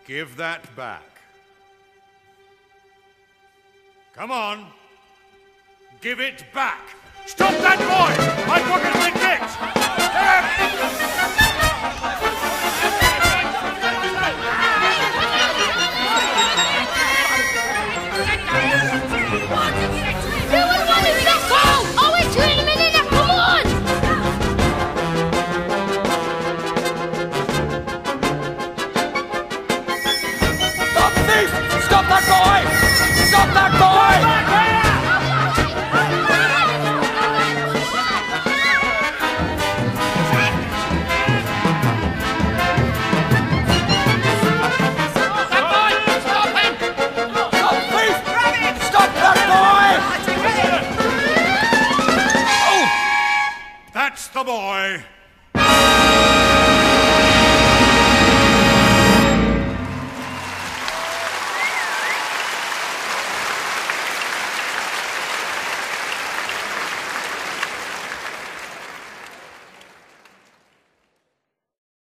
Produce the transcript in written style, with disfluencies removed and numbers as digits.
Give that back. Come on. Give it back. Stop that boy! My book has been kicked! You would want to get goal! Oh, it's 2 minutes left, come on! Stop thief! Stop that boy! Stop that boy! That's the boy.